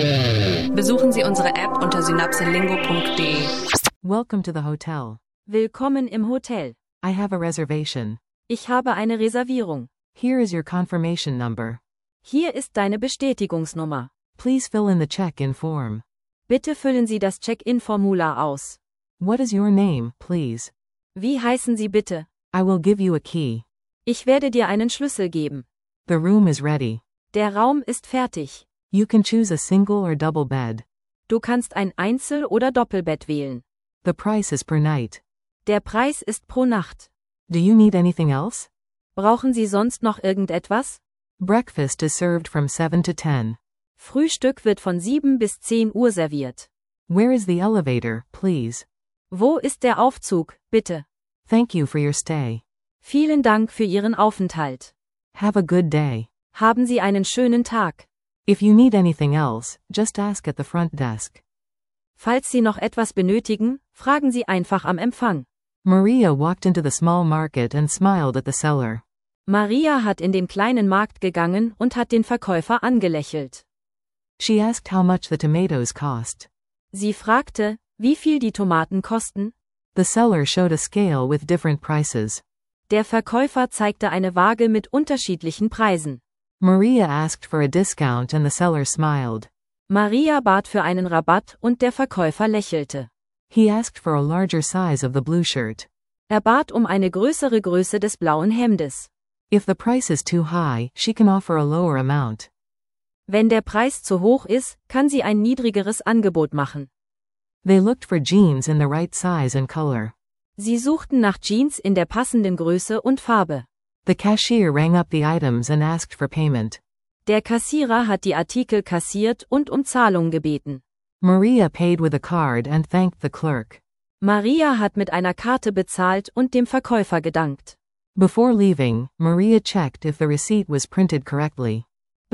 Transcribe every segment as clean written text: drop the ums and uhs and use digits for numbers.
Besuchen Sie unsere App unter synapselingo.de. Welcome to the hotel. Willkommen im Hotel. I have a reservation. Ich habe eine Reservierung. Here is your confirmation number. Hier ist deine Bestätigungsnummer. Please fill in the check-in form. Bitte füllen Sie das Check-in-Formular aus. What is your name, please? Wie heißen Sie bitte? I will give you a key. Ich werde dir einen Schlüssel geben. The room is ready. Der Raum ist fertig. You can choose a single or double bed. Du kannst ein Einzel- oder Doppelbett wählen. The price is per night. Der Preis ist pro Nacht. Do you need anything else? Brauchen Sie sonst noch irgendetwas? Breakfast is served from 7 to 10. Frühstück wird von 7 bis 10 Uhr serviert. Where is the elevator, please? Wo ist der Aufzug, bitte? Thank you for your stay. Vielen Dank für Ihren Aufenthalt. Have a good day. Haben Sie einen schönen Tag. If you need anything else, just ask at the front desk. Falls Sie noch etwas benötigen, fragen Sie einfach am Empfang. Maria walked into the small market and smiled at the seller. Maria hat in den kleinen Markt gegangen und hat den Verkäufer angelächelt. She asked how much the tomatoes cost. Sie fragte, wie viel die Tomaten kosten. The seller showed a scale with different prices. Der Verkäufer zeigte eine Waage mit unterschiedlichen Preisen. Maria asked for a discount and the seller smiled. Maria bat für einen Rabatt und der Verkäufer lächelte. He asked for a larger size of the blue shirt. Er bat um eine größere Größe des blauen Hemdes. If the price is too high, she can offer a lower amount. Wenn der Preis zu hoch ist, kann sie ein niedrigeres Angebot machen. They looked for jeans in the right size and color. Sie suchten nach Jeans in der passenden Größe und Farbe. The cashier rang up the items and asked for payment. Der Kassierer hat die Artikel kassiert und um Zahlung gebeten. Maria paid with a card and thanked the clerk. Maria hat mit einer Karte bezahlt und dem Verkäufer gedankt. Before leaving, Maria checked if the receipt was printed correctly.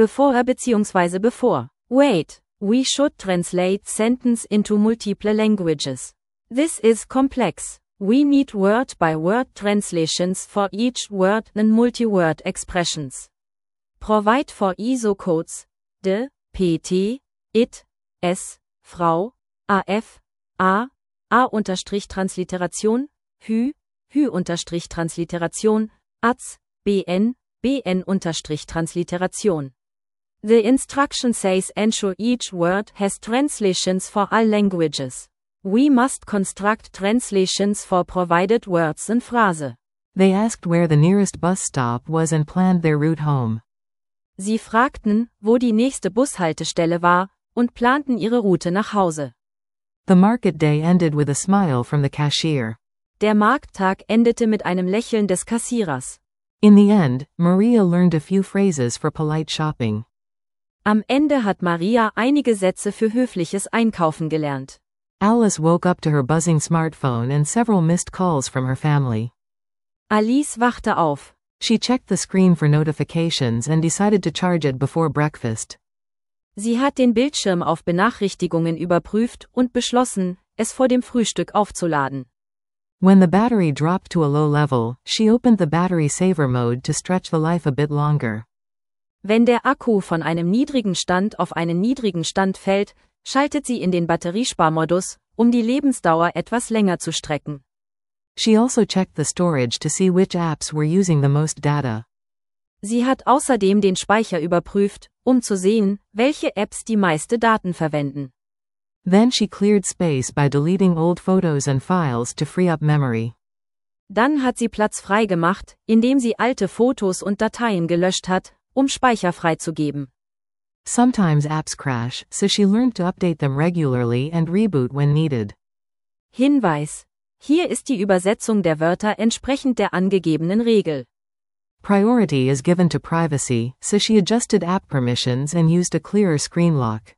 Wait, we should translate sentence into multiple languages. This is complex. We need word-by-word translations for each word and multi-word expressions. Provide for ISO codes, de, pt, it, s, Frau, af, a-Transliteration, Transliteration, az, bn, Transliteration. The instruction says ensure each word has translations for all languages. We must construct translations for provided words and phrase. They asked where the nearest bus stop was and planned their route home. Sie fragten, wo die nächste Bushaltestelle war, und planten ihre Route nach Hause. The market day ended with a smile from the cashier. Der Markttag endete mit einem Lächeln des Kassierers. In the end, Maria learned a few phrases for polite shopping. Am Ende hat Maria einige Sätze für höfliches Einkaufen gelernt. Alice woke up to her buzzing smartphone and several missed calls from her family. Alice wachte auf. She checked the screen for notifications and decided to charge it before breakfast. Sie hat den Bildschirm auf Benachrichtigungen überprüft und beschlossen, es vor dem Frühstück aufzuladen. When the battery dropped to a low level, she opened the battery saver mode to stretch the life a bit longer. Wenn der Akku von einem niedrigen Stand auf einen niedrigen Stand fällt, schaltet sie in den Batteriesparmodus, um die Lebensdauer etwas länger zu strecken. She also checked the storage to see which apps were using the most data. Sie hat außerdem den Speicher überprüft, um zu sehen, welche Apps die meiste Daten verwenden. Then she cleared space by deleting old photos and files to free up memory. Dann hat sie Platz frei gemacht, indem sie alte Fotos und Dateien gelöscht hat, um Speicher freizugeben. Sometimes apps crash, so she learned to update them regularly and reboot when needed. Hinweis: Hier ist die Übersetzung der Wörter entsprechend der angegebenen Regel. Priority is given to privacy, so she adjusted app permissions and used a clearer screen lock.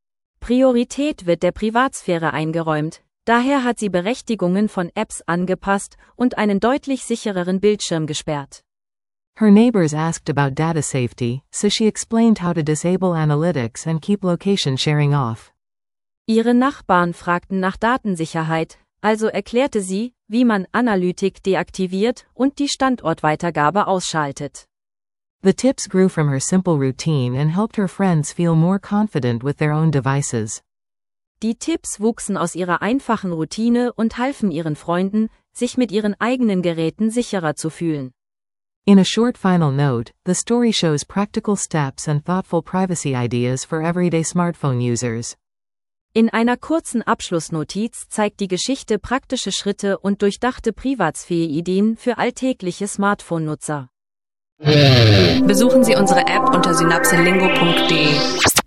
Priorität wird der Privatsphäre eingeräumt, daher hat sie Berechtigungen von Apps angepasst und einen deutlich sichereren Bildschirm gesperrt. Her neighbors asked about data safety, so she explained how to disable analytics and keep location sharing off. Ihre Nachbarn fragten nach Datensicherheit, also erklärte sie, wie man Analytik deaktiviert und die Standortweitergabe ausschaltet. The tips grew from her simple routine and helped her friends feel more confident with their own devices. Die Tipps wuchsen aus ihrer einfachen Routine und halfen ihren Freunden, sich mit ihren eigenen Geräten sicherer zu fühlen. In a short final note, the story shows practical steps and thoughtful privacy ideas for everyday smartphone users. In einer kurzen Abschlussnotiz zeigt die Geschichte praktische Schritte und durchdachte Privatsphäre-Ideen für alltägliche Smartphone-Nutzer. Besuchen Sie unsere App unter synapselingo.de.